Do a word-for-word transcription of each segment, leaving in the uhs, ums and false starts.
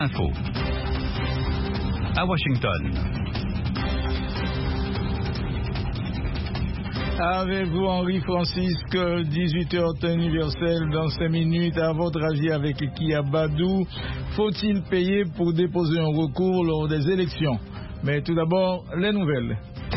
Info. À Washington. Avec vous, Henri Francisque, dix-huit heures temps universel dans cinq minutes. À votre avis, avec qui Abadou, faut-il payer pour déposer un recours lors des élections? Mais tout d'abord, les nouvelles.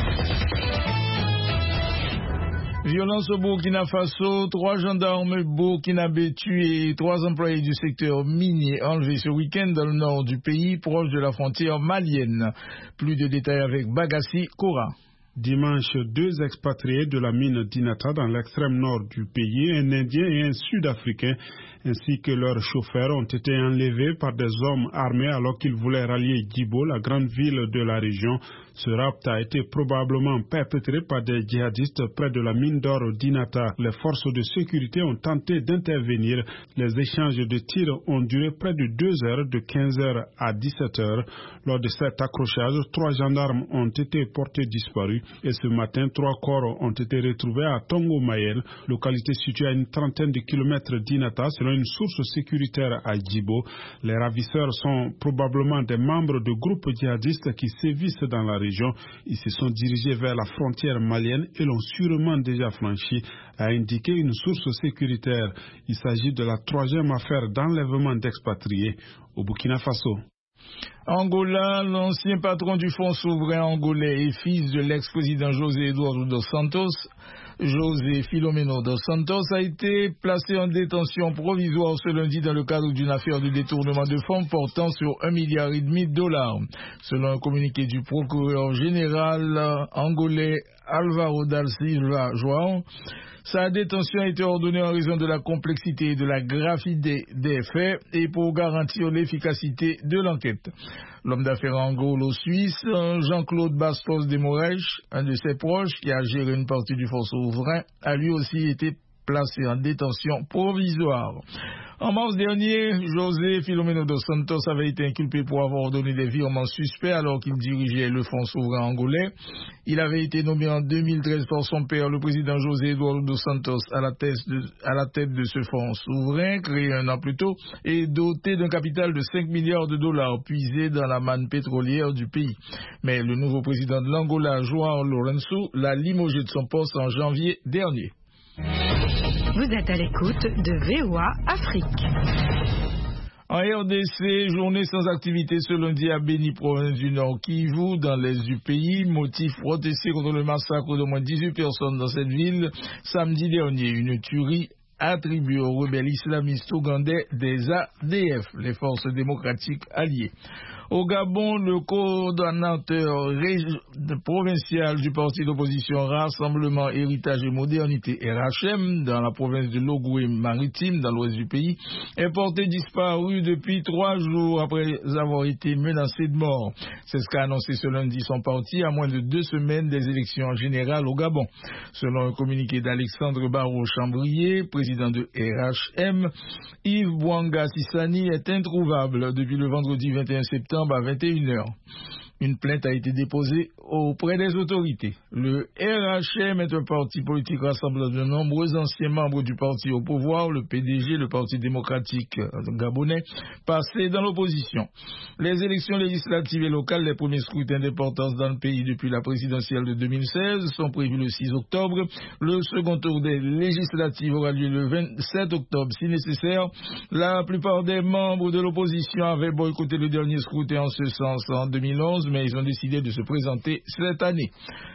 Violence au Burkina Faso, trois gendarmes burkinabés tués et trois employés du secteur minier enlevés ce week-end dans le nord du pays, proche de la frontière malienne. Plus de détails avec Bagassi Koura. Dimanche, deux expatriés de la mine d'Inata dans l'extrême nord du pays, un Indien et un Sud-Africain, ainsi que leurs chauffeurs, ont été enlevés par des hommes armés alors qu'ils voulaient rallier Djibo, la grande ville de la région. Ce rapt a été probablement perpétré par des djihadistes près de la mine d'or d'Inata. Les forces de sécurité ont tenté d'intervenir. Les échanges de tirs ont duré près de deux heures, de quinze heures à dix-sept heures. Lors de cet accrochage, trois gendarmes ont été portés disparus. Et ce matin, trois corps ont été retrouvés à Tongo Mayel, localité située à une trentaine de kilomètres d'Inata, selon une source sécuritaire à Djibo. Les ravisseurs sont probablement des membres de groupes djihadistes qui sévissent dans la région. Ils se sont dirigés vers la frontière malienne et l'ont sûrement déjà franchi, a indiqué une source sécuritaire. Il s'agit de la troisième affaire d'enlèvement d'expatriés au Burkina Faso. Angola, l'ancien patron du Fonds souverain angolais et fils de l'ex-président José Eduardo dos Santos, José Filomeno dos Santos, a été placé en détention provisoire ce lundi dans le cadre d'une affaire de détournement de fonds portant sur un milliard et demi de dollars. Selon un communiqué du procureur général angolais Álvaro da Silva João, sa détention a été ordonnée en raison de la complexité et de la gravité des faits et pour garantir l'efficacité de l'enquête. L'homme d'affaires angolo-suisse, Jean-Claude Bastos de Moraes, un de ses proches qui a géré une partie du Fonds souverain, a lui aussi été placé en détention provisoire. En mars dernier, José Filomeno dos Santos avait été inculpé pour avoir donné des virements suspects alors qu'il dirigeait le Fonds souverain angolais. Il avait été nommé en deux mille treize par son père, le président José Eduardo dos Santos, à la tête de, à la tête de ce fonds souverain, créé un an plus tôt, et doté d'un capital de cinq milliards de dollars puisé dans la manne pétrolière du pays. Mais le nouveau président de l'Angola, João Lourenço, l'a limogé de son poste en janvier dernier. Vous êtes à l'écoute de V O A Afrique. En R D C, journée sans activité ce lundi à Beni, province du Nord Kivu, dans l'est du pays. Motif protesté contre le massacre d'au moins dix-huit personnes dans cette ville samedi dernier. Une tuerie attribuée aux rebelles islamistes ougandais des A D F, les forces démocratiques alliées. Au Gabon, le coordonnateur provincial du parti d'opposition Rassemblement, Héritage et Modernité, R H M, dans la province de Logoué-Maritime, dans l'ouest du pays, est porté disparu depuis trois jours après avoir été menacé de mort. C'est ce qu'a annoncé ce lundi son parti à moins de deux semaines des élections générales au Gabon. Selon un communiqué d'Alexandre Barreau-Chambrier, président de R H M, Yves Bouanga Sissani est introuvable depuis le vendredi vingt et un septembre à vingt et une heures. Une plainte a été déposée auprès des autorités. Le R H M est un parti politique rassemblant de nombreux anciens membres du parti au pouvoir, le P D G, le Parti démocratique gabonais, passé dans l'opposition. Les élections législatives et locales, les premiers scrutins d'importance dans le pays depuis la présidentielle de deux mille seize, sont prévus le six octobre. Le second tour des législatives aura lieu le vingt-sept octobre si nécessaire. La plupart des membres de l'opposition avaient boycotté le dernier scrutin en ce sens en deux mille onze, mais ils ont décidé de se présenter cette année.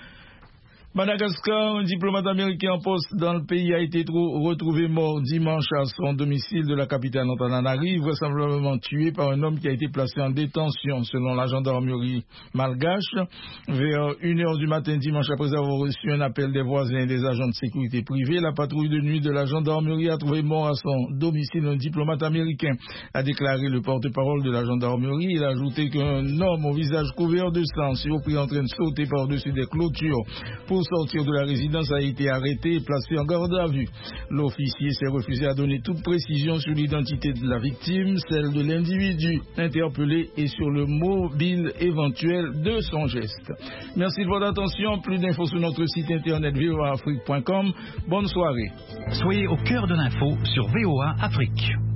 Madagascar, un diplomate américain en poste dans le pays a été retrouvé mort dimanche à son domicile de la capitale Antananarivo, vraisemblablement tué par un homme qui a été placé en détention selon la gendarmerie malgache. Vers une heure du matin dimanche, après avoir reçu un appel des voisins et des agents de sécurité privée, la patrouille de nuit de la gendarmerie a trouvé mort à son domicile un diplomate américain, a déclaré le porte-parole de la gendarmerie. Il a ajouté qu'un homme au visage couvert de sang, surpris en train de sauter par-dessus des clôtures pour sortir de la résidence, a été arrêté et placé en garde à vue. L'officier s'est refusé à donner toute précision sur l'identité de la victime, celle de l'individu interpellé et sur le mobile éventuel de son geste. Merci de votre attention. Plus d'infos sur notre site internet v o a afrique point com. Bonne soirée. Soyez au cœur de l'info sur V O A Afrique.